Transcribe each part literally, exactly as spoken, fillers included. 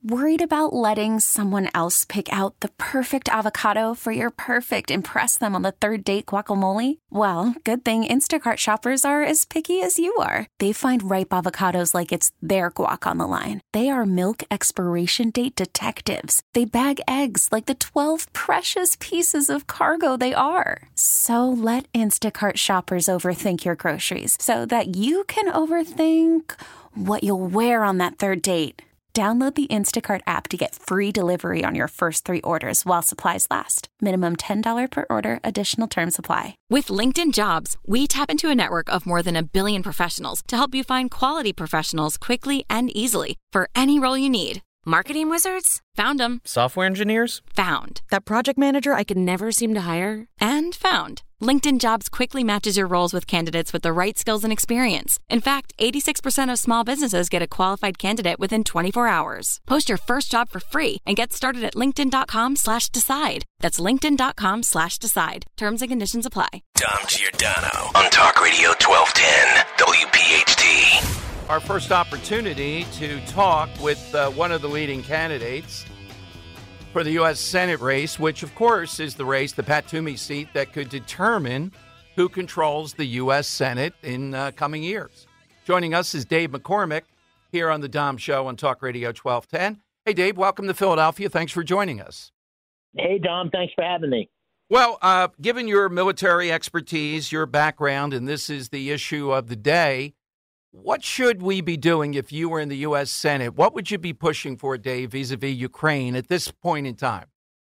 Worried about letting someone else pick out the perfect avocado for your perfect impress them on the third date guacamole? Well, good thing Instacart shoppers are as picky as you are. They find ripe avocados like it's their guac on the line. They are milk expiration date detectives. They bag eggs like the twelve precious pieces of cargo they are. So let Instacart shoppers overthink your groceries so that you can overthink what you'll wear on that third date. Download the Instacart app to get free delivery on your first three orders while supplies last. Minimum ten dollars per order. Additional terms apply. With LinkedIn Jobs, we tap into a network of more than a billion professionals to help you find quality professionals quickly and easily for any role you need. Marketing wizards? Found them. Software engineers? Found. That project manager I could never seem to hire? And found. LinkedIn Jobs quickly matches your roles with candidates with the right skills and experience. In fact, eighty-six percent of small businesses get a qualified candidate within twenty-four hours. Post your first job for free and get started at linkedin.com slash decide. That's linkedin.com slash decide. Terms and conditions apply. Dom Giordano on Talk Radio twelve ten W P H T. Our first opportunity to talk with uh, one of the leading candidates for the U S Senate race, which, of course, is the race, the Pat Toomey seat, that could determine who controls the U S Senate in uh, coming years. Joining us is Dave McCormick here on the Dom Show on Talk Radio twelve ten. Hey, Dave, welcome to Philadelphia. Thanks for joining us. Hey, Dom, thanks for having me. Well, uh, given your military expertise, your background, and this is the issue of the day, what should we be doing if you were in the U S Senate? What would you be pushing for, Dave, vis-a-vis Ukraine at this point in time?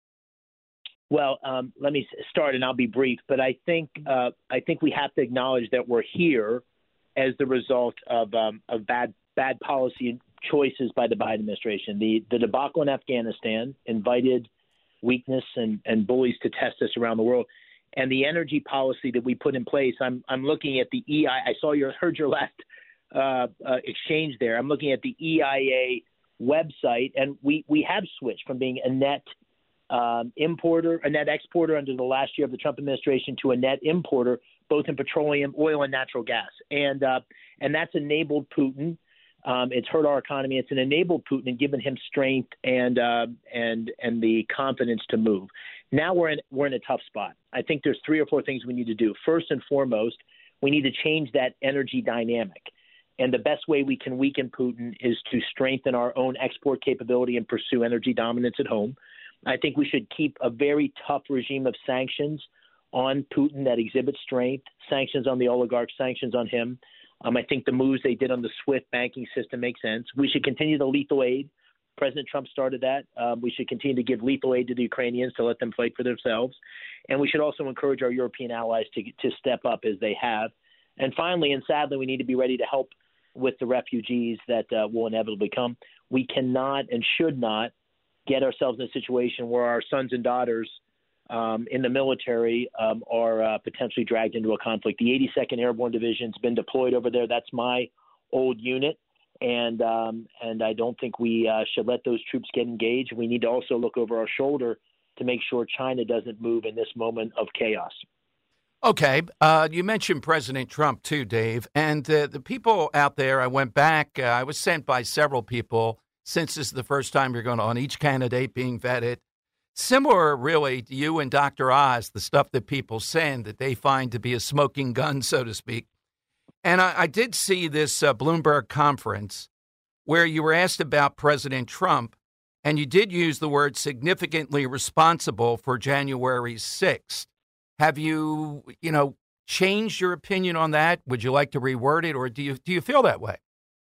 Well, um, let me start, and I'll be brief. But I think uh, I think we have to acknowledge that we're here as the result of um, of bad bad policy choices by the Biden administration. The the debacle in Afghanistan invited weakness and, and bullies to test us around the world. And the energy policy that we put in place, I'm I'm looking at the E I. I saw your heard your last uh, uh, exchange there. I'm looking at the E I A website, and we, we have switched from being a net um, importer, a net exporter under the last year of the Trump administration to a net importer, both in petroleum, oil, and natural gas. And uh, and that's enabled Putin. Um, it's hurt our economy. It's an enabled Putin and given him strength and uh, and and the confidence to move. Now we're in we're in a tough spot. I think there's three or four things we need to do. First and foremost, we need to change that energy dynamic. And the best way we can weaken Putin is to strengthen our own export capability and pursue energy dominance at home. I think we should keep a very tough regime of sanctions on Putin that exhibits strength, sanctions on the oligarchs, sanctions on him. Um, I think the moves they did on the SWIFT banking system make sense. We should continue the lethal aid. President Trump started that. Um, we should continue to give lethal aid to the Ukrainians to let them fight for themselves. And we should also encourage our European allies to to step up as they have. And finally, and sadly, we need to be ready to help with the refugees that uh, will inevitably come. We cannot and should not get ourselves in a situation where our sons and daughters um, in the military um, are uh, potentially dragged into a conflict. The eighty-second Airborne Division has been deployed over there. That's my old unit. And um, and I don't think we uh, should let those troops get engaged. We need to also look over our shoulder to make sure China doesn't move in this moment of chaos. Okay. Uh, you mentioned President Trump, too, Dave. And uh, the people out there, I went back. Uh, I was sent by several people since this is the first time you're going on each candidate being vetted. Similar, really, to you and Doctor Oz, the stuff that people send that they find to be a smoking gun, so to speak. And I, I did see this uh, Bloomberg conference where you were asked about President Trump, and you did use the word significantly responsible for January sixth. Have you, you know, changed your opinion on that? Would you like to reword it, or do you do you feel that way?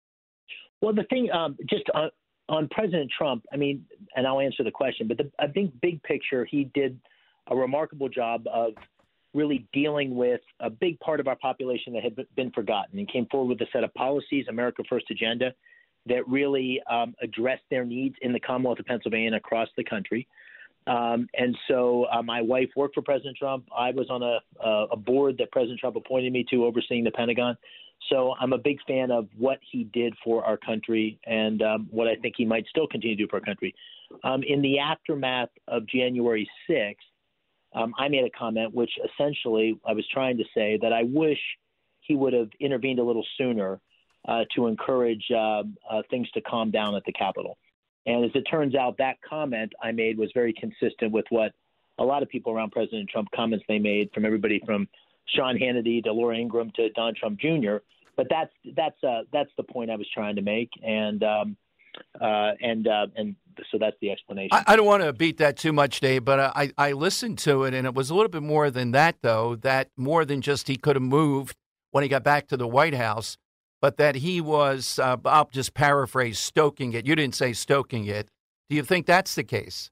Well, the thing, um, just on, on President Trump, I mean, and I'll answer the question, but the, I think big picture, he did a remarkable job of really dealing with a big part of our population that had been forgotten, and came forward with a set of policies, America First agenda, that really um, addressed their needs in the Commonwealth of Pennsylvania and across the country. Um, and so uh, my wife worked for President Trump. I was on a, a, a board that President Trump appointed me to overseeing the Pentagon. So I'm a big fan of what he did for our country and um, what I think he might still continue to do for our country. Um, in the aftermath of January sixth, um, I made a comment which essentially I was trying to say that I wish he would have intervened a little sooner uh, to encourage uh, uh, things to calm down at the Capitol. And as it turns out, that comment I made was very consistent with what a lot of people around President Trump comments they made, from everybody from Sean Hannity to Laura Ingraham to Don Trump Junior But that's that's uh, that's the point I was trying to make, and um, uh, and uh, and so that's the explanation. I, I don't want to beat that too much, Dave, but I, I listened to it, and it was a little bit more than that, though. That more than just he could have moved when he got back to the White House, but that he was, uh, I'll just paraphrase, stoking it. You didn't say stoking it. Do you think that's the case?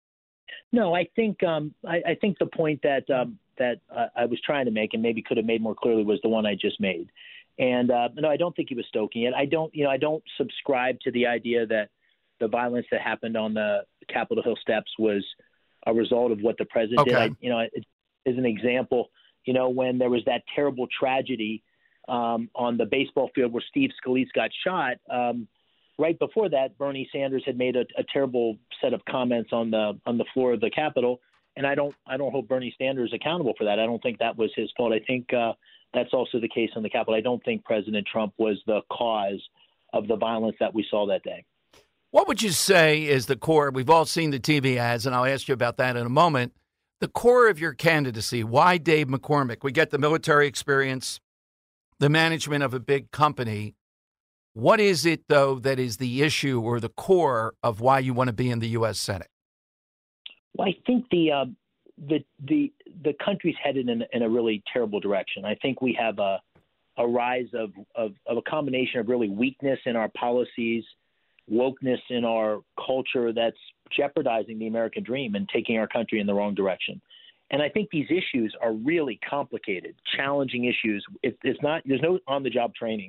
No, I think um, I, I think the point that um, that uh, I was trying to make, and maybe could have made more clearly, was the one I just made. And uh, no, I don't think he was stoking it. I don't, you know, I don't subscribe to the idea that the violence that happened on the Capitol Hill steps was a result of what the president okay. did. I, you know, it, as an example, you know, when there was that terrible tragedy um, on the baseball field where Steve Scalise got shot. Um, right before that, Bernie Sanders had made a, a terrible set of comments on the on the floor of the Capitol, and I don't I don't hold Bernie Sanders accountable for that. I don't think that was his fault. I think uh, that's also the case on the Capitol. I don't think President Trump was the cause of the violence that we saw that day. What would you say is the core? We've all seen the T V ads, and I'll ask you about that in a moment. The core of your candidacy, why Dave McCormick? We get the military experience, the management of a big company. What is it, though, that is the issue or the core of why you want to be in the U S Senate? Well, I think the uh, the the the country's headed in, in a really terrible direction. I think we have a a rise of, of, of a combination of really weakness in our policies, wokeness in our culture that's jeopardizing the American dream and taking our country in the wrong direction. And I think these issues are really complicated, challenging issues. It, it's not, there's no on-the-job training.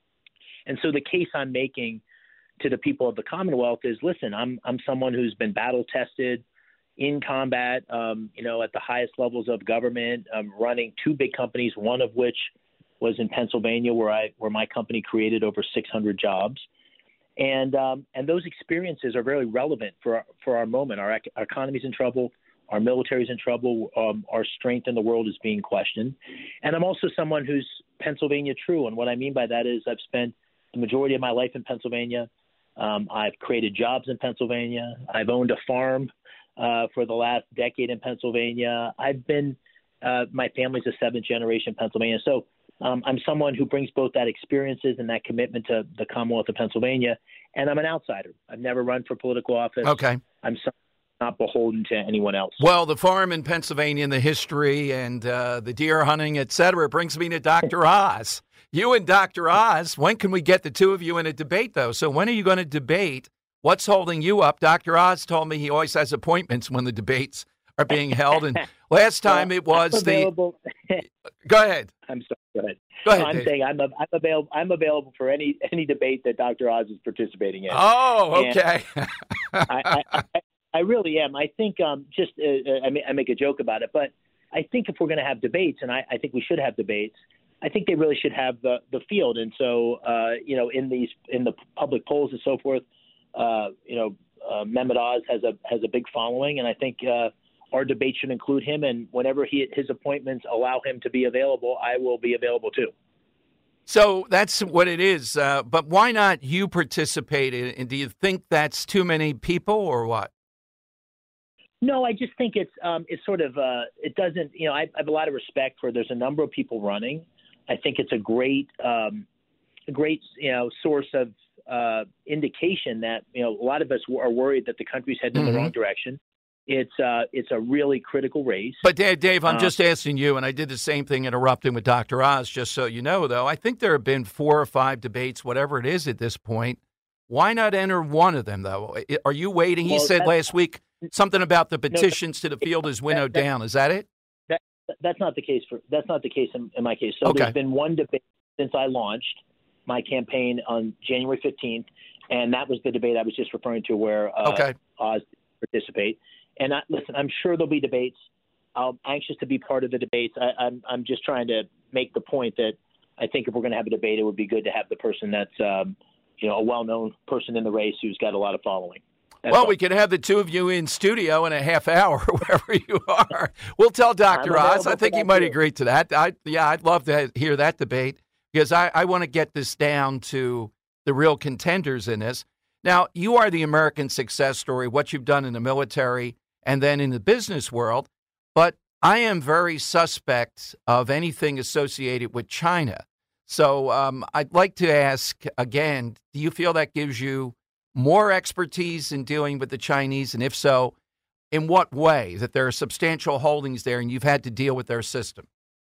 And so the case I'm making to the people of the Commonwealth is, listen, I'm I'm someone who's been battle-tested in combat, um, you know, at the highest levels of government, um, running two big companies, one of which was in Pennsylvania, where I where my company created over six hundred jobs. And um, and those experiences are very relevant for our, for our moment. Our, our economy's in trouble. Our military's in trouble. Um, our strength in the world is being questioned. And I'm also someone who's Pennsylvania true. And what I mean by that is I've spent the majority of my life in Pennsylvania. Um, I've created jobs in Pennsylvania. I've owned a farm uh, for the last decade in Pennsylvania. I've been uh, – my family's a seventh generation Pennsylvania. So um, I'm someone who brings both that experiences and that commitment to the Commonwealth of Pennsylvania. And I'm an outsider. I've never run for political office. Okay. I'm so- not beholden to anyone else. Well, the farm in Pennsylvania and the history and uh, the deer hunting, et cetera, brings me to Doctor Oz. You and Doctor Oz, when can we get the two of you in a debate, though? So when are you going to debate? What's holding you up? Doctor Oz told me he always has appointments when the debates are being held. And last time well, it was the – Go ahead. I'm sorry. Go ahead. Go ahead, I'm Dave. saying I'm, I'm available. I'm available for any any debate that Doctor Oz is participating in. Oh, okay. I, I, I, I really am. I think um, just uh, I, may, I make a joke about it, but I think if we're going to have debates, and I, I think we should have debates, I think they really should have the, the field. And so, uh, you know, in these in the public polls and so forth, uh, you know, uh, Mehmet Oz has a has a big following, and I think uh, our debate should include him. And whenever he his appointments allow him to be available, I will be available too. So that's what it is. Uh, but why not you participate? And do you think that's too many people or what? No, I just think it's um, it's sort of uh, it doesn't you know I, I have a lot of respect for there's a number of people running. I think it's a great um, a great you know source of uh, indication that you know a lot of us are worried that the country's heading mm-hmm. in the wrong direction. It's uh, it's a really critical race. But Dave, Dave I'm um, just asking you, and I did the same thing interrupting with Doctor Oz, just so you know. Though I think there have been four or five debates, whatever it is at this point. Why not enter one of them though? Are you waiting? He well, said last week. Something about the petitions no, to the field is winnowed that, that, down. Is that it? That, that's not the case for that's not the case in, in my case. So okay. There's been one debate since I launched my campaign on January fifteenth, and that was the debate I was just referring to where uh, okay. Oz participate. And I, listen, I'm sure there'll be debates. I'm anxious to be part of the debates. I, I'm I'm just trying to make the point that I think if we're going to have a debate, it would be good to have the person that's um, you know a well-known person in the race who's got a lot of following. That's well, all. we could have the two of you in studio in a half hour, wherever you are. We'll tell Doctor Oz. I think he might too. agree to that. I, yeah, I'd love to hear that debate because I, I want to get this down to the real contenders in this. Now, you are the American success story, what you've done in the military and then in the business world. But I am very suspect of anything associated with China. So um, I'd like to ask again, do you feel that gives you more expertise in dealing with the Chinese? And if so, in what way? That there are substantial holdings there and you've had to deal with their system?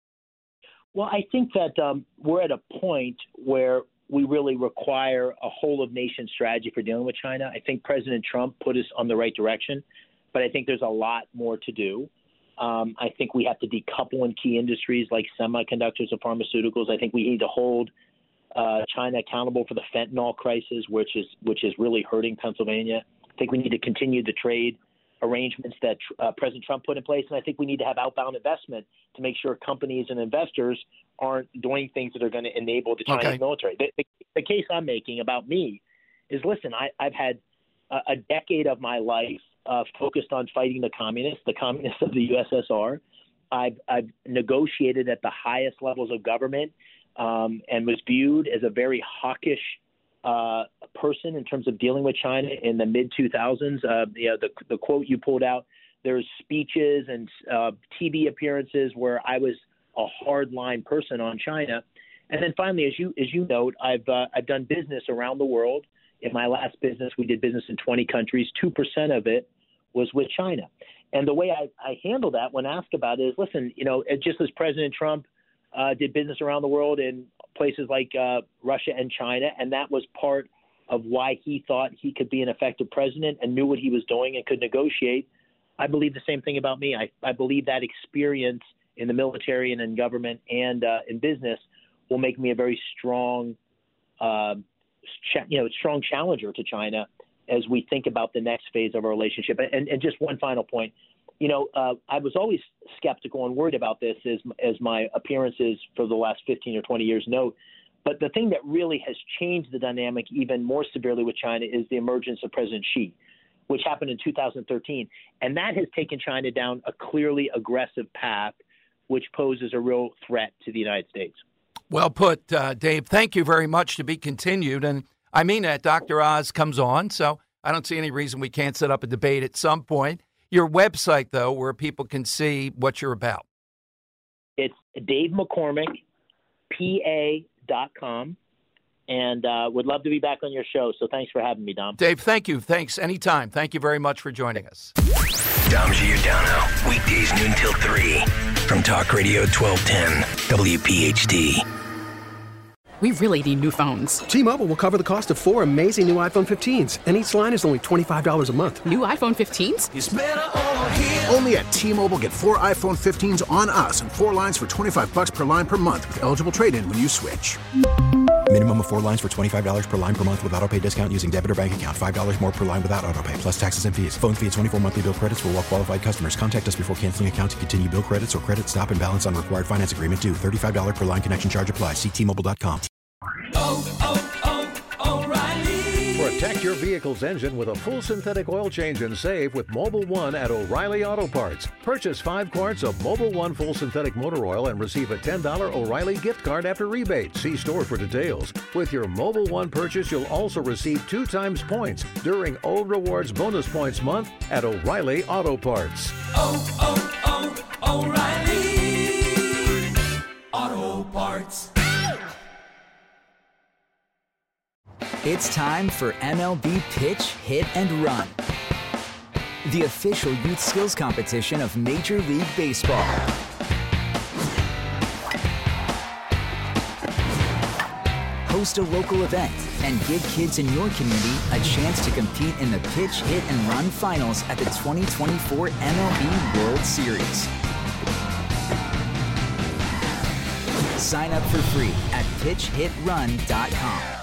Well, I think that um, we're at a point where we really require a whole-of-nation strategy for dealing with China. I think President Trump put us on the right direction, but I think there's a lot more to do. Um, I think we have to decouple in key industries like semiconductors and pharmaceuticals. I think we need to hold uh, China accountable for the fentanyl crisis, which is which is really hurting Pennsylvania. I think we need to continue the trade arrangements that uh, President Trump put in place, and I think we need to have outbound investment to make sure companies and investors aren't doing things that are going to enable the Chinese okay. military. The, the, the case I'm making about me is, listen, I, I've had a, a decade of my life Uh, focused on fighting the communists, the communists of the U S S R. I've, I've negotiated at the highest levels of government um, and was viewed as a very hawkish uh, person in terms of dealing with China in the mid two thousands. Uh, you know, the, the quote you pulled out, there's speeches and uh, T V appearances where I was a hardline person on China. And then finally, as you as you note, I've uh, I've done business around the world. In my last business, we did business in twenty countries. two percent of it was with China. And the way I, I handle that when asked about it is, listen, you know, just as President Trump uh, did business around the world in places like uh, Russia and China, and that was part of why he thought he could be an effective president and knew what he was doing and could negotiate, I believe the same thing about me. I, I believe that experience in the military and in government and uh, in business will make me a very strong uh, you know, strong challenger to China as we think about the next phase of our relationship. And, and just one final point, you know, uh, I was always skeptical and worried about this as, as my appearances for the last fifteen or twenty years note. But the thing that really has changed the dynamic even more severely with China is the emergence of President Xi, which happened in two thousand thirteen. And that has taken China down a clearly aggressive path, which poses a real threat to the United States. Well put, uh, Dave. Thank you very much. To be continued. And I mean that Doctor Oz comes on, so I don't see any reason we can't set up a debate at some point. Your website, though, where people can see what you're about. It's Dave McCormick, P A dot com, and uh, would love to be back on your show. So thanks for having me, Dom. Dave, thank you. Thanks anytime. Thank you very much for joining us. Dom Giordano, weekdays noon till three from Talk Radio twelve ten W P H D. We really need new phones. T-Mobile will cover the cost of four amazing new iPhone fifteens, and each line is only twenty-five dollars a month. New iPhone fifteens? It's better over here. Only at T-Mobile, get four iPhone fifteens on us and four lines for twenty-five dollars per line per month with eligible trade-in when you switch. Minimum of four lines for twenty-five dollars per line per month with autopay discount using debit or bank account. five dollars more per line without autopay, plus taxes and fees. Phone fee at twenty-four monthly bill credits for well-qualified customers. Contact us before canceling account to continue bill credits or credit stop and balance on required finance agreement due. thirty-five dollars per line connection charge applies. See T Mobile dot com. Oh, oh, oh, O'Reilly. Protect your vehicle's engine with a full synthetic oil change and save with Mobil one at O'Reilly Auto Parts. Purchase five quarts of Mobil one full synthetic motor oil and receive a ten dollars O'Reilly gift card after rebate. See store for details. With your Mobil one purchase, you'll also receive two times points during O Rewards Bonus Points Month at O'Reilly Auto Parts. Oh, oh, oh, O'Reilly Auto Parts. It's time for M L B Pitch, Hit, and Run, the official youth skills competition of Major League Baseball. Host a local event and give kids in your community a chance to compete in the Pitch, Hit, and Run finals at the twenty twenty-four M L B World Series. Sign up for free at pitch hit run dot com.